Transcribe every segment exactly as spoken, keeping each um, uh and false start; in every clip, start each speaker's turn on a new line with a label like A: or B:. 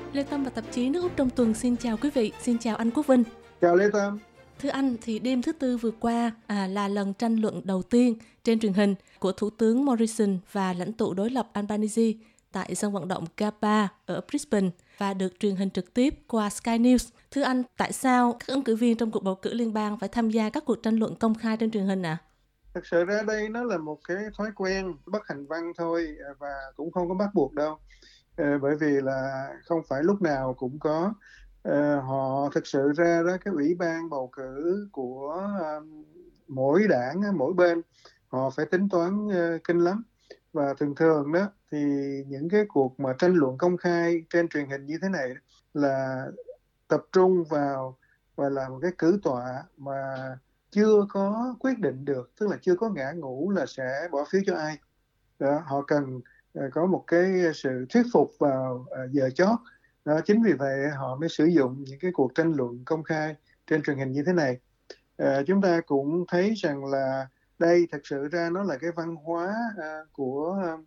A: Lê Tâm và tạp chí Nước Úc trong tuần xin chào quý vị, xin chào anh Quốc Vinh.
B: Chào Lê Tâm.
A: Thưa anh, thì đêm thứ Tư vừa qua à, là lần tranh luận đầu tiên trên truyền hình của Thủ tướng Morrison và lãnh tụ đối lập Albanese tại sân vận động Gabba ở Brisbane và được truyền hình trực tiếp qua Sky News. Thưa anh, tại sao các ứng cử viên trong cuộc bầu cử liên bang phải tham gia các cuộc tranh luận công khai trên truyền hình ạ? À?
B: Thực sự ra đây nó là một cái thói quen bất hành văn thôi và cũng không có bắt buộc đâu. À, bởi vì là không phải lúc nào cũng có. À, họ thực sự ra đó cái ủy ban bầu cử của um, mỗi đảng, mỗi bên họ phải tính toán uh, kinh lắm. Và thường thường đó thì những cái cuộc mà tranh luận công khai trên truyền hình như thế này là tập trung vào và là một cái cử tọa mà chưa có quyết định được, tức là chưa có ngã ngũ là sẽ bỏ phiếu cho ai. Đó, họ cần uh, có một cái sự thuyết phục vào uh, giờ chót. Đó, chính vì vậy họ mới sử dụng những cái cuộc tranh luận công khai trên truyền hình như thế này. Uh, chúng ta cũng thấy rằng là đây thật sự ra nó là cái văn hóa uh, của uh,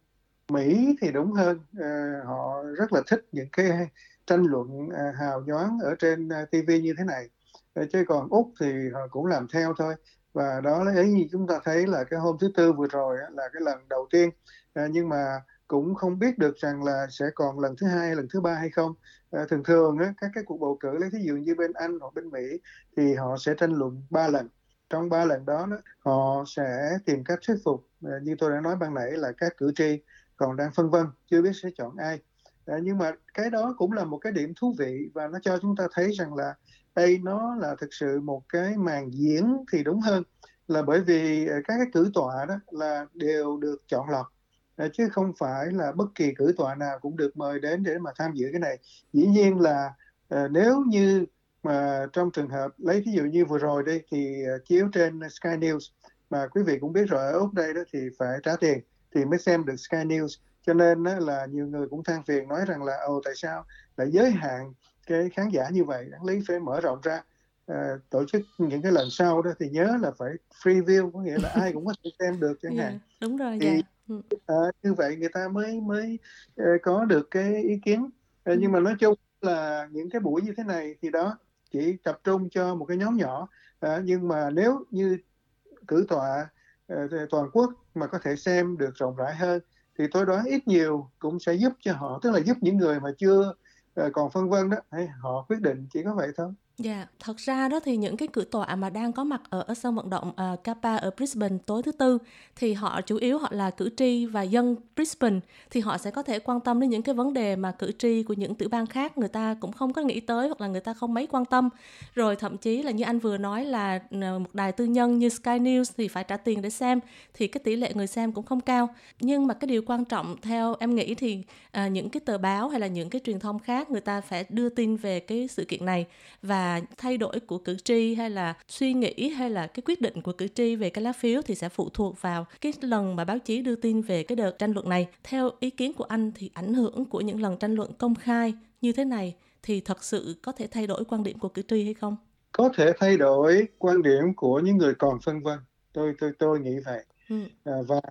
B: Mỹ thì đúng hơn. Uh, họ rất là thích những cái tranh luận uh, hào nhoáng ở trên uh, ti vi như thế này. Uh, chứ còn Úc thì họ cũng làm theo thôi. Và đó là ý như chúng ta thấy là cái hôm thứ Tư vừa rồi là cái lần đầu tiên. À, nhưng mà cũng không biết được rằng là sẽ còn lần thứ hai, lần thứ ba hay không. À, thường thường á, các cái cuộc bầu cử lấy ví dụ như bên Anh hoặc bên Mỹ thì họ sẽ tranh luận ba lần. Trong ba lần đó, đó họ sẽ tìm cách thuyết phục, à, như tôi đã nói ban nãy là các cử tri còn đang phân vân, chưa biết sẽ chọn ai. À, nhưng mà cái đó cũng là một cái điểm thú vị và nó cho chúng ta thấy rằng là đây nó là thực sự một cái màn diễn thì đúng hơn, là bởi vì các cái cử tọa đó là đều được chọn lọc, chứ không phải là bất kỳ cử tọa nào cũng được mời đến để mà tham dự cái này. Dĩ nhiên là uh, nếu như mà trong trường hợp lấy ví dụ như vừa rồi đây thì uh, chiếu trên Sky News, mà quý vị cũng biết rồi ở Úc đây đó thì phải trả tiền thì mới xem được Sky News, cho nên đó là nhiều người cũng than phiền nói rằng là ồ tại sao lại giới hạn cái khán giả như vậy, đáng lý phải mở rộng ra. À, tổ chức những cái lần sau đó thì nhớ là phải free view, có nghĩa là ai cũng có thể xem được chẳng hạn.
A: Yeah, đúng rồi,
B: thì
A: dạ.
B: à, như vậy người ta mới mới uh, có được cái ý kiến. À, nhưng mà nói chung là những cái buổi như thế này thì đó chỉ tập trung cho một cái nhóm nhỏ. À, nhưng mà nếu như cử tọa uh, toàn quốc mà có thể xem được rộng rãi hơn thì tôi đoán ít nhiều cũng sẽ giúp cho họ, tức là giúp những người mà chưa uh, còn phân vân đó, hay họ quyết định, chỉ có vậy thôi.
A: Dạ, yeah. Thật ra đó thì những cái cử tọa mà đang có mặt ở, ở sân vận động uh, Gabba ở Brisbane tối thứ Tư thì họ chủ yếu họ là cử tri và dân Brisbane, thì họ sẽ có thể quan tâm đến những cái vấn đề mà cử tri của những tiểu bang khác người ta cũng không có nghĩ tới hoặc là người ta không mấy quan tâm. Rồi thậm chí là như anh vừa nói là một đài tư nhân như Sky News thì phải trả tiền để xem, thì cái tỷ lệ người xem cũng không cao. Nhưng mà cái điều quan trọng theo em nghĩ thì uh, những cái tờ báo hay là những cái truyền thông khác người ta phải đưa tin về cái sự kiện này, và thay đổi của cử tri hay là suy nghĩ hay là cái quyết định của cử tri về cái lá phiếu thì sẽ phụ thuộc vào cái lần mà báo chí đưa tin về cái đợt tranh luận này. Theo ý kiến của anh thì ảnh hưởng của những lần tranh luận công khai như thế này thì thật sự có thể thay đổi quan điểm của cử tri hay không?
B: Có thể thay đổi quan điểm của những người còn phân vân. Tôi tôi tôi nghĩ vậy. Ừ. À, và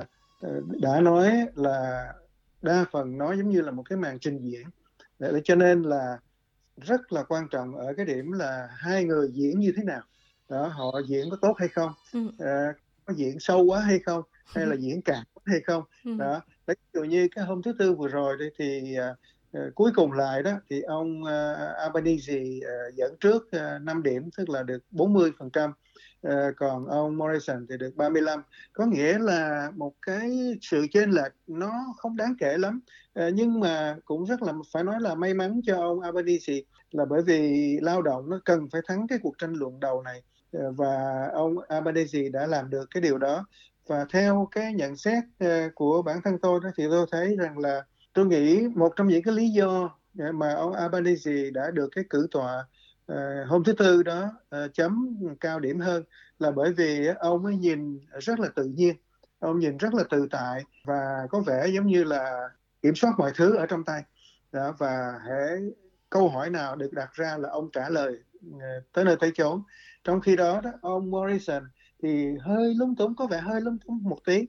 B: đã nói là đa phần nó giống như là một cái màn trình diễn. Để cho nên là rất là quan trọng ở cái điểm là hai người diễn như thế nào đó, họ diễn có tốt hay không, ừ. à, có diễn sâu quá hay không, hay là diễn cạn hay không. Ừ. Đó, ví dụ như cái hôm thứ Tư vừa rồi đây thì uh, cuối cùng lại đó thì ông uh, Albanese uh, dẫn trước uh, năm điểm, tức là được bốn mươi phần trăm, uh, còn ông Morrison thì được ba mươi lăm. Có nghĩa là một cái sự chênh lệch nó không đáng kể lắm. Uh, nhưng mà cũng rất là phải nói là may mắn cho ông Albanese, là bởi vì lao động nó cần phải thắng cái cuộc tranh luận đầu này, và ông Albanese đã làm được cái điều đó. Và theo cái nhận xét của bản thân tôi đó, thì tôi thấy rằng là tôi nghĩ một trong những cái lý do mà ông Albanese đã được cái cử tọa uh, hôm thứ Tư đó uh, chấm cao điểm hơn là bởi vì ông ấy nhìn rất là tự nhiên, ông nhìn rất là tự tại và có vẻ giống như là kiểm soát mọi thứ ở trong tay đó, và hễ câu hỏi nào được đặt ra là ông trả lời tới nơi tới chốn. Trong khi đó, đó ông Morrison thì hơi lúng túng, có vẻ hơi lúng túng một tí,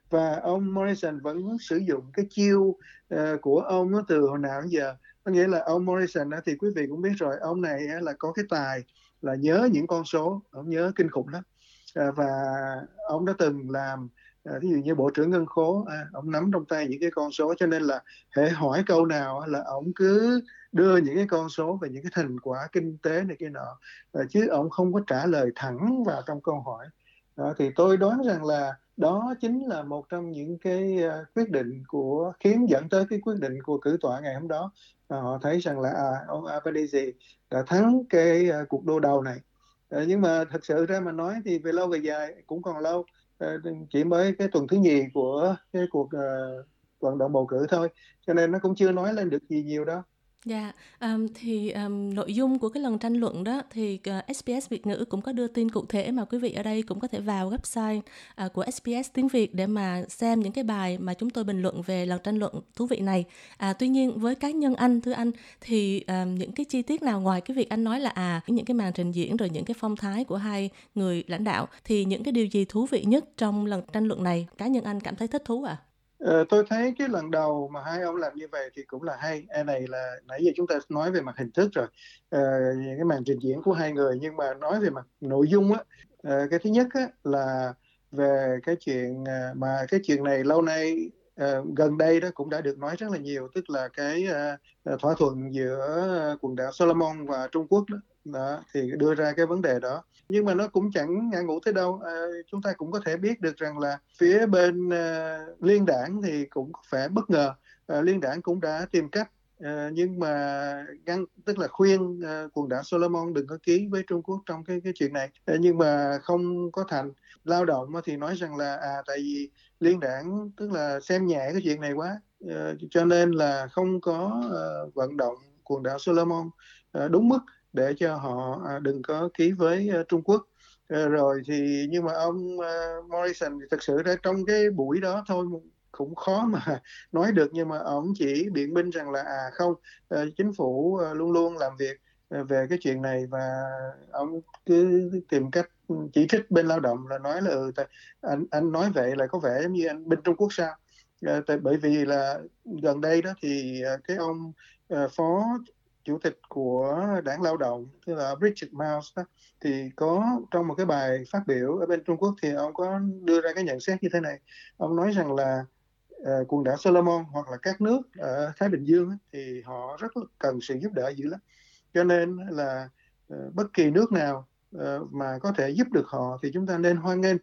B: Và ông Morrison vẫn sử dụng cái chiêu uh, của ông nó từ hồi nào đến giờ. Có nghĩa là ông Morrison thì quý vị cũng biết rồi, ông này là có cái tài là nhớ những con số, ông nhớ kinh khủng lắm. Uh, và ông đã từng làm uh, ví dụ như bộ trưởng ngân khố, à, ông nắm trong tay những cái con số, cho nên là hễ hỏi câu nào là ông cứ đưa những cái con số về những cái thành quả kinh tế này kia nọ, uh, chứ ông không có trả lời thẳng vào trong câu hỏi. Đó, thì tôi đoán rằng là đó chính là một trong những cái uh, quyết định của khiến dẫn tới cái quyết định của cử tọa ngày hôm đó. À, họ thấy rằng là à, ông Albanese đã thắng cái uh, cuộc đua đầu này. À, nhưng mà thật sự ra mà nói thì về lâu về dài cũng còn lâu, à, chỉ mới cái tuần thứ nhì của cái cuộc uh, vận động bầu cử thôi, cho nên nó cũng chưa nói lên được gì nhiều đâu.
A: Dạ, ờm, thì, ờm, nội dung của cái lần tranh luận đó thì, ờ, ét bê ét Việt ngữ cũng có đưa tin cụ thể mà quý vị ở đây cũng có thể vào website, à, của ét bê ét tiếng Việt để mà xem những cái bài mà chúng tôi bình luận về lần tranh luận thú vị này. À, tuy nhiên với cá nhân anh, thưa anh, thì, ờm, những cái chi tiết nào ngoài cái việc anh nói là, à, những cái màn trình diễn rồi những cái phong thái của hai người lãnh đạo, thì những cái điều gì thú vị nhất trong lần tranh luận này? Cá nhân anh cảm thấy thích thú ạ?
B: Ờ, tôi thấy cái lần đầu mà hai ông làm như vậy thì cũng là hay. Cái này là nãy giờ chúng ta nói về mặt hình thức rồi, ờ, những cái màn trình diễn của hai người, nhưng mà nói về mặt nội dung á, ờ, cái thứ nhất á, là về cái chuyện ờ, mà cái chuyện này lâu nay ờ, gần đây đó cũng đã được nói rất là nhiều, tức là cái ờ, thỏa thuận giữa quần đảo Solomon và Trung Quốc đó, đó thì đưa ra cái vấn đề đó. Nhưng mà nó cũng chẳng ngã ngũ tới đâu. À, chúng ta cũng có thể biết được rằng là phía bên uh, liên đảng thì cũng phải bất ngờ. Uh, liên đảng cũng đã tìm cách, uh, nhưng mà ngăn, tức là khuyên uh, quần đảo Solomon đừng có ký với Trung Quốc trong cái cái chuyện này, uh, nhưng mà không có thành. Lao động thì nói rằng là à tại vì liên đảng tức là xem nhẹ cái chuyện này quá, uh, cho nên là không có uh, vận động quần đảo Solomon uh, đúng mức để cho họ à, đừng có ký với uh, Trung Quốc. Uh, rồi thì nhưng mà ông uh, Morrison thì thực sự ra trong cái buổi đó thôi cũng khó mà nói được, nhưng mà ông chỉ biện minh rằng là à không, uh, chính phủ uh, luôn luôn làm việc uh, về cái chuyện này, và ông cứ tìm cách chỉ trích bên lao động là nói là ừ, tại, anh anh nói vậy là có vẻ như anh bên Trung Quốc sao. Uh, tại bởi vì là gần đây đó thì uh, cái ông uh, phó chủ tịch của đảng lao động, tức là Richard Mars đó, thì có trong một cái bài phát biểu ở bên Trung Quốc thì ông có đưa ra cái nhận xét như thế này. Ông nói rằng là uh, quần đảo Solomon hoặc là các nước ở Thái Bình Dương thì họ rất là cần sự giúp đỡ dữ lắm, cho nên là uh, bất kỳ nước nào uh, mà có thể giúp được họ thì chúng ta nên hoan nghênh.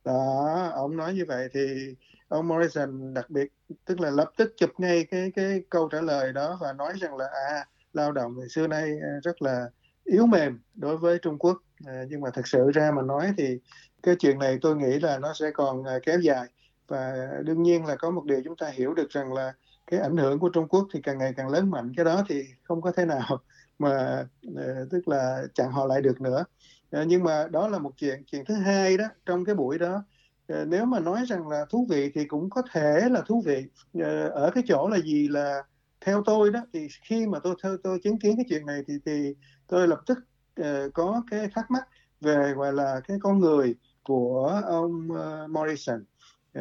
B: Đó, ông nói như vậy thì ông Morrison đặc biệt tức là lập tức chụp ngay cái cái câu trả lời đó và nói rằng là à lao động thì xưa nay rất là yếu mềm đối với Trung Quốc. À, nhưng mà thật sự ra mà nói thì cái chuyện này tôi nghĩ là nó sẽ còn kéo dài, và đương nhiên là có một điều chúng ta hiểu được rằng là cái ảnh hưởng của Trung Quốc thì càng ngày càng lớn mạnh, cái đó thì không có thể nào mà uh, tức là chặn họ lại được nữa. Uh, nhưng mà đó là một chuyện. Chuyện thứ hai đó, trong cái buổi đó uh, nếu mà nói rằng là thú vị thì cũng có thể là thú vị uh, ở cái chỗ là gì, là theo tôi đó thì khi mà tôi tôi, tôi chứng kiến cái chuyện này thì thì tôi lập tức uh, có cái thắc mắc về gọi là cái con người của ông uh, Morrison. Uh,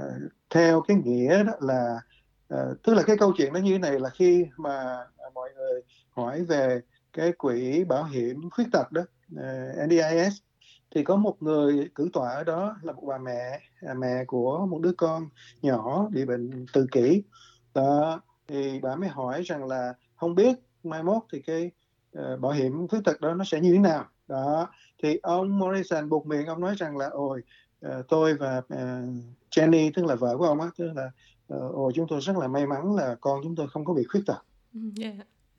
B: theo cái nghĩa đó là uh, tức là cái câu chuyện nó như thế này, là khi mà mọi người hỏi về cái quỹ bảo hiểm khuyết tật đó, uh, en đê i ét, thì có một người cử tọa ở đó là một bà mẹ, mẹ của một đứa con nhỏ bị bệnh tự kỷ đó, thì bà mới hỏi rằng là không biết mai mốt thì cái uh, bảo hiểm khuyết tật đó nó sẽ như thế nào đó. Thì ông Morrison buộc miệng, ông nói rằng là ôi uh, tôi và uh, Jenny, tức là vợ của ông á, tức là uh, ôi chúng tôi rất là may mắn là con chúng tôi không có bị khuyết tật.
A: Yeah.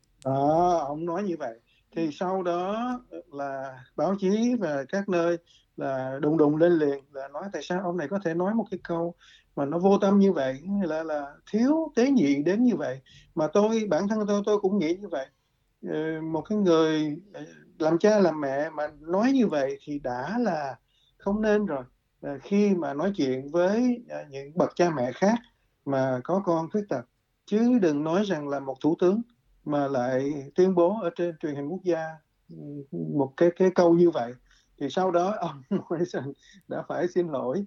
B: Đó, ông nói như vậy. Thì sau đó là báo chí và các nơi là đùng đùng lên liền, là nói tại sao ông này có thể nói một cái câu mà nó vô tâm như vậy, là là thiếu tế nhị đến như vậy. Mà tôi, bản thân tôi tôi cũng nghĩ như vậy. Ờ, một cái người làm cha làm mẹ mà nói như vậy thì đã là không nên rồi. Ờ, khi mà nói chuyện với những bậc cha mẹ khác mà có con khuyết tật, chứ đừng nói rằng là một thủ tướng mà lại tuyên bố ở trên truyền hình quốc gia một cái cái câu như vậy. Thì sau đó ông Morrison đã phải xin lỗi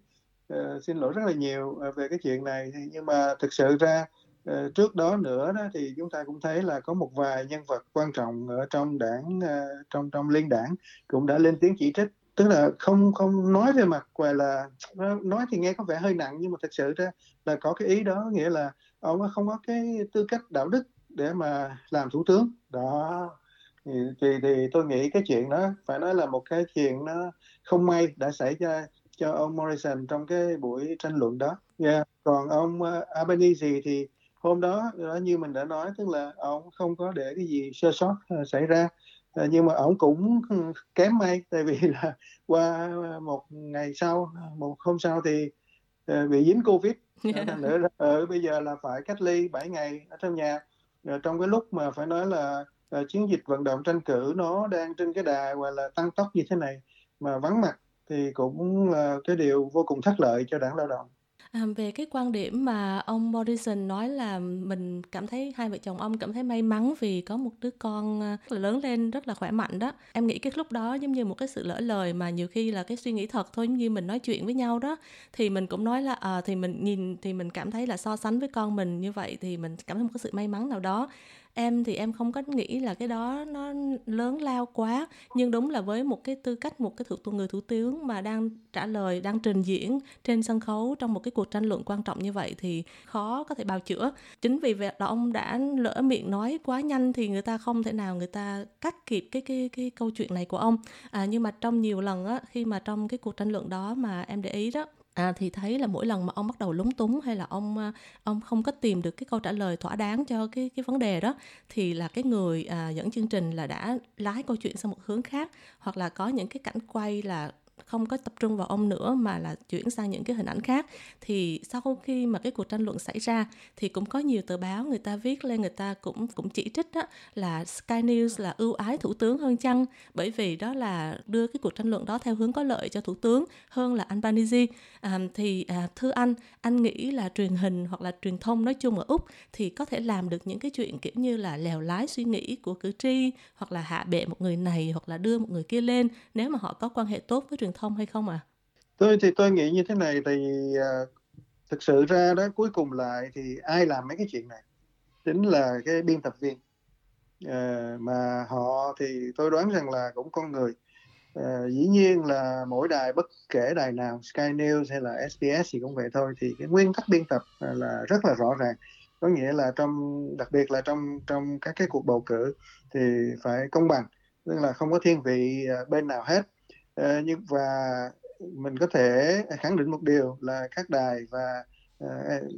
B: uh, xin lỗi rất là nhiều uh, về cái chuyện này. Thì, nhưng mà thực sự ra uh, trước đó nữa đó thì chúng ta cũng thấy là có một vài nhân vật quan trọng ở trong đảng, uh, trong trong liên đảng cũng đã lên tiếng chỉ trích, tức là không không nói về mặt gọi là, nói thì nghe có vẻ hơi nặng, nhưng mà thực sự ra là có cái ý đó, nghĩa là ông không có cái tư cách đạo đức để mà làm thủ tướng đó. thì, thì thì tôi nghĩ cái chuyện đó phải nói là một cái chuyện nó không may đã xảy ra cho ông Morrison trong cái buổi tranh luận đó. Yeah. Còn ông uh, Albanese thì hôm đó, đó như mình đã nói, tức là ông không có để cái gì sơ sót uh, xảy ra. Uh, nhưng mà ông cũng kém may, tại vì là qua một ngày sau, một hôm sau thì uh, bị dính Covid.
A: Yeah.
B: Thành nữa ở bây giờ là phải cách ly bảy ngày ở trong nhà. Uh, trong cái lúc mà phải nói là uh, chiến dịch vận động tranh cử nó đang trên cái đà gọi là tăng tốc như thế này, mà vắng mặt thì cũng là cái điều vô cùng thất lợi cho đảng Lao động.
A: À, về cái quan điểm mà ông Morrison nói là mình cảm thấy, hai vợ chồng ông cảm thấy may mắn vì có một đứa con rất là lớn lên rất là khỏe mạnh đó. Em nghĩ cái lúc đó giống như một cái sự lỡ lời mà nhiều khi là cái suy nghĩ thật thôi, giống như mình nói chuyện với nhau đó. Thì mình cũng nói là à, thì mình nhìn thì mình cảm thấy là so sánh với con mình như vậy thì mình cảm thấy một cái sự may mắn nào đó. Em thì em không có nghĩ là cái đó nó lớn lao quá, nhưng đúng là với một cái tư cách một cái thủ người thủ tướng mà đang trả lời, đang trình diễn trên sân khấu trong một cái cuộc tranh luận quan trọng như vậy thì khó có thể bào chữa. Chính vì vậy đó ông đã lỡ miệng nói quá nhanh thì người ta không thể nào người ta cắt kịp cái cái cái câu chuyện này của ông. À, nhưng mà trong nhiều lần á, khi mà trong cái cuộc tranh luận đó mà em để ý đó, À, thì thấy là mỗi lần mà ông bắt đầu lúng túng hay là ông ông không có tìm được cái câu trả lời thỏa đáng cho cái cái vấn đề đó, thì là cái người à, dẫn chương trình là đã lái câu chuyện sang một hướng khác, hoặc là có những cái cảnh quay là không có tập trung vào ông nữa mà là chuyển sang những cái hình ảnh khác. Thì sau khi mà cái cuộc tranh luận xảy ra thì cũng có nhiều tờ báo người ta viết lên, người ta cũng cũng chỉ trích đó là Sky News là ưu ái thủ tướng hơn chăng, bởi vì đó là đưa cái cuộc tranh luận đó theo hướng có lợi cho thủ tướng hơn là Albanese. À, thì à, thưa anh, anh nghĩ là truyền hình hoặc là truyền thông nói chung ở Úc thì có thể làm được những cái chuyện kiểu như là lèo lái suy nghĩ của cử tri, hoặc là hạ bệ một người này hoặc là đưa một người kia lên nếu mà họ có quan hệ tốt với truyền thông hay không ạ? À?
B: Tôi thì tôi nghĩ như thế này, thì uh, thực sự ra đó cuối cùng lại thì ai làm mấy cái chuyện này chính là cái biên tập viên, uh, mà họ thì tôi đoán rằng là cũng con người. Uh, dĩ nhiên là mỗi đài, bất kể đài nào, Sky News hay là ét bê ét thì cũng vậy thôi, thì cái nguyên tắc biên tập là rất là rõ ràng, có nghĩa là trong, đặc biệt là trong trong các cái cuộc bầu cử thì phải công bằng, tức là không có thiên vị bên nào hết. Uh, nhưng và mình có thể khẳng định một điều là các đài và uh,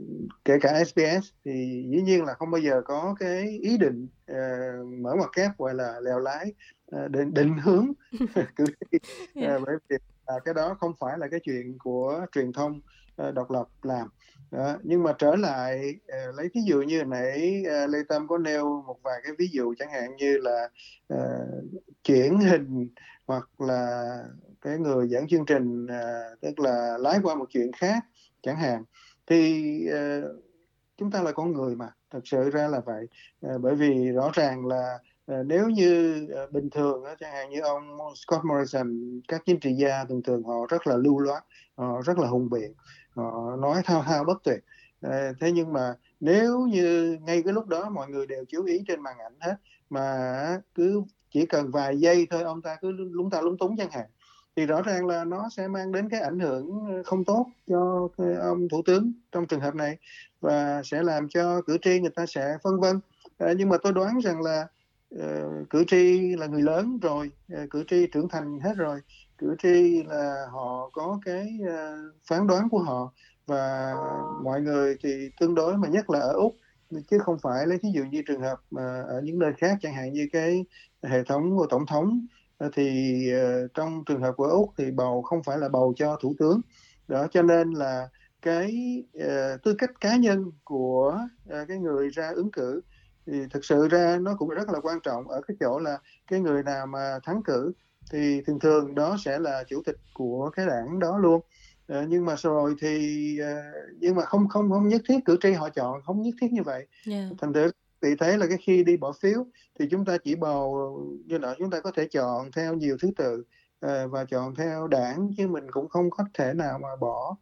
B: kể cả ét bê ét thì dĩ nhiên là không bao giờ có cái ý định uh, mở ngoặc kép gọi là lèo lái, uh, định, định hướng cử tri,
A: Yeah.
B: uh, bởi vì uh, cái đó không phải là cái chuyện của truyền thông uh, độc lập làm. Đó. Nhưng mà trở lại, uh, lấy ví dụ như nãy uh, Lê Tâm có nêu một vài cái ví dụ, chẳng hạn như là uh, chuyển hình, hoặc là cái người dẫn chương trình uh, tức là lái qua một chuyện khác chẳng hạn, thì uh, chúng ta là con người mà, thật sự ra là vậy. Uh, bởi vì rõ ràng là uh, nếu như uh, bình thường uh, chẳng hạn như ông Scott Morrison, các chính trị gia thường thường họ rất là lưu loát, họ rất là hùng biện, họ nói thao thao bất tuyệt. Uh, thế nhưng mà nếu như ngay cái lúc đó mọi người đều chú ý trên màn ảnh hết, mà cứ chỉ cần vài giây thôi ông ta cứ lúng ta lúng túng chẳng hạn, thì rõ ràng là nó sẽ mang đến cái ảnh hưởng không tốt cho ông thủ tướng trong trường hợp này, và sẽ làm cho cử tri người ta sẽ phân vân. À, nhưng mà tôi đoán rằng là uh, cử tri là người lớn rồi, uh, cử tri trưởng thành hết rồi, cử tri là họ có cái uh, phán đoán của họ, và mọi người thì tương đối, mà nhất là ở Úc, chứ không phải lấy thí dụ như trường hợp mà ở những nơi khác, chẳng hạn như cái hệ thống của tổng thống, thì uh, trong trường hợp của Úc thì bầu không phải là bầu cho thủ tướng đó, cho nên là cái uh, tư cách cá nhân của uh, cái người ra ứng cử thì thực sự ra nó cũng rất là quan trọng, ở cái chỗ là cái người nào mà thắng cử thì thường thường đó sẽ là chủ tịch của cái đảng đó luôn. Uh, nhưng mà rồi thì uh, nhưng mà không không không nhất thiết cử tri họ chọn, không nhất thiết như vậy.
A: Yeah.
B: Thành thử vì thế là cái khi đi bỏ phiếu thì chúng ta chỉ bầu như là chúng ta có thể chọn theo nhiều thứ tự uh, và chọn theo đảng, chứ mình cũng không có thể nào mà bỏ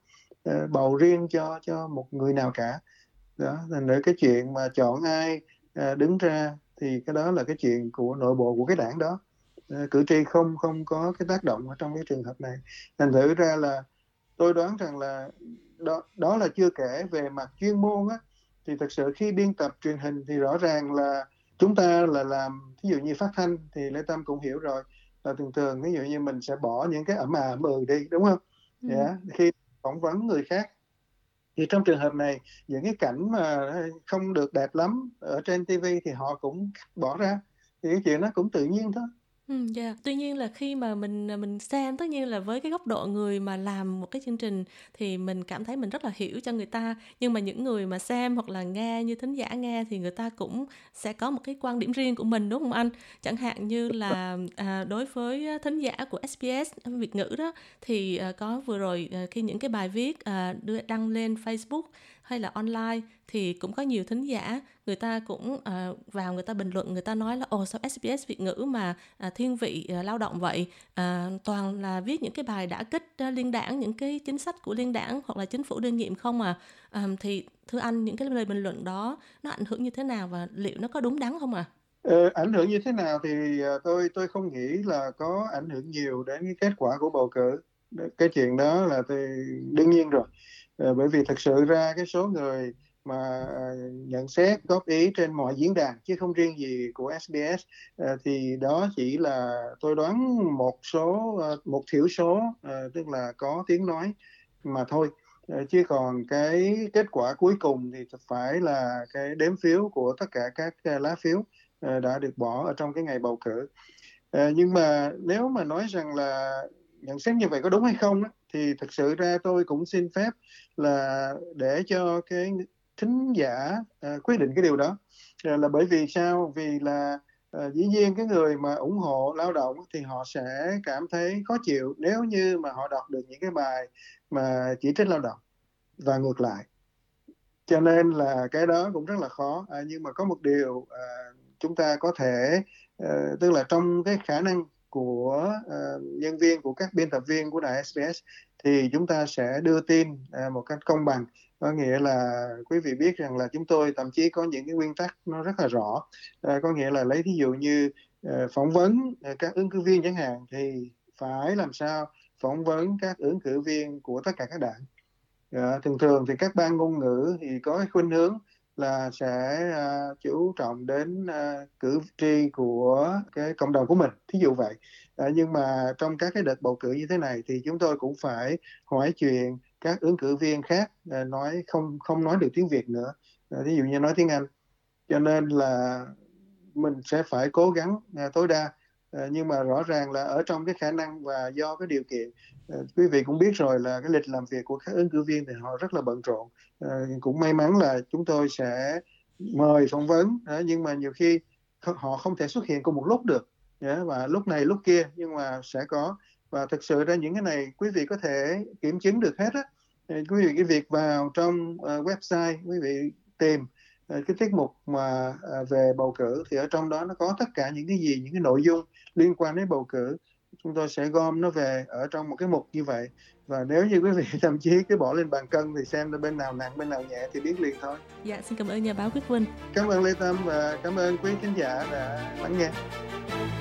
B: uh, bầu riêng cho cho một người nào cả. Đó, thành ra cái chuyện mà chọn ai uh, đứng ra thì cái đó là cái chuyện của nội bộ của cái đảng đó. Uh, cử tri không không có cái tác động ở trong cái trường hợp này. Thành thử ra là tôi đoán rằng là đó đó là chưa kể về mặt chuyên môn á, thì thật sự khi biên tập truyền hình thì rõ ràng là chúng ta là làm, ví dụ như phát thanh thì Lê Tâm cũng hiểu rồi, là thường thường ví dụ như mình sẽ bỏ những cái ẩm à ẩm ừ đi, đúng không?
A: Ừ.
B: Yeah. Khi phỏng vấn người khác thì trong trường hợp này những cái cảnh mà không được đẹp lắm ở trên ti vi thì họ cũng bỏ ra, thì cái chuyện đó cũng tự nhiên thôi.
A: Ừ, yeah. Tuy nhiên là khi mà mình mình xem, tất nhiên là với cái góc độ người mà làm một cái chương trình thì mình cảm thấy mình rất là hiểu cho người ta, nhưng mà những người mà xem hoặc là nghe như thính giả nghe thì người ta cũng sẽ có một cái quan điểm riêng của mình, đúng không anh? Chẳng hạn như là à, đối với thính giả của ét bê ét Việt ngữ đó thì à, có vừa rồi à, khi những cái bài viết à, đưa đăng lên Facebook hay là online thì cũng có nhiều thính giả người ta cũng uh, vào người ta bình luận, người ta nói là ồ sao ét bê ét Việt ngữ mà uh, thiên vị uh, lao động vậy, uh, toàn là viết những cái bài đả kích uh, liên đảng, những cái chính sách của liên đảng hoặc là chính phủ đương nhiệm không à. Um, thì thưa anh, những cái lời bình luận đó nó ảnh hưởng như thế nào và liệu nó có đúng đắn không à?
B: Ờ, ảnh hưởng như thế nào thì tôi tôi không nghĩ là có ảnh hưởng nhiều đến cái kết quả của bầu cử. Cái chuyện đó là tôi đương nhiên rồi. Ờ, bởi vì thực sự ra cái số người mà nhận xét góp ý trên mọi diễn đàn chứ không riêng gì của ét bê ét thì đó chỉ là tôi đoán một số một thiểu số, tức là có tiếng nói mà thôi. Chứ còn cái kết quả cuối cùng thì phải là cái đếm phiếu của tất cả các lá phiếu đã được bỏ ở trong cái ngày bầu cử. Nhưng mà nếu mà nói rằng là nhận xét như vậy có đúng hay không á, thì thực sự ra tôi cũng xin phép là để cho cái thính giả uh, quyết định cái điều đó. Uh, là bởi vì sao? Vì là uh, dĩ nhiên cái người mà ủng hộ lao động thì họ sẽ cảm thấy khó chịu nếu như mà họ đọc được những cái bài mà chỉ trích lao động và ngược lại. Cho nên là cái đó cũng rất là khó. À, nhưng mà có một điều uh, chúng ta có thể uh, tức là trong cái khả năng của uh, nhân viên, của các biên tập viên của đài ét bê ét thì chúng ta sẽ đưa tin uh, một cách công bằng. Có nghĩa là quý vị biết rằng là chúng tôi thậm chí có những cái nguyên tắc nó rất là rõ. Uh, có nghĩa là lấy ví dụ như uh, phỏng vấn uh, các ứng cử viên chẳng hạn thì phải làm sao phỏng vấn các ứng cử viên của tất cả các đảng. Uh, thường thường thì các ban ngôn ngữ thì có cái khuynh hướng là sẽ uh, chú trọng đến uh, cử tri của cái cộng đồng của mình, thí dụ vậy. Uh, nhưng mà trong các cái đợt bầu cử như thế này thì chúng tôi cũng phải hỏi chuyện các ứng cử viên khác uh, nói không không nói được tiếng Việt nữa, uh, thí dụ như nói tiếng Anh. Cho nên là mình sẽ phải cố gắng uh, tối đa. Uh, nhưng mà rõ ràng là ở trong cái khả năng và do cái điều kiện, uh, quý vị cũng biết rồi là cái lịch làm việc của các ứng cử viên thì họ rất là bận rộn. Uh, cũng may mắn là chúng tôi sẽ mời phỏng vấn, uh, nhưng mà nhiều khi họ không thể xuất hiện cùng một lúc được, yeah, và lúc này lúc kia, nhưng mà sẽ có. Và thực sự ra những cái này quý vị có thể kiểm chứng được hết á. Uh, quý vị cái việc vào trong uh, website, quý vị tìm cái tiết mục mà về bầu cử thì ở trong đó nó có tất cả những cái gì, những cái nội dung liên quan đến bầu cử. Chúng tôi sẽ gom nó về ở trong một cái mục như vậy. Và nếu như quý vị thậm chí cứ bỏ lên bàn cân thì xem bên nào nặng bên nào nhẹ thì biết liền thôi.
A: Dạ, xin cảm ơn nhà báo Quyết Vinh.
B: Cảm ơn Lê Tâm và cảm ơn quý khán giả đã lắng nghe.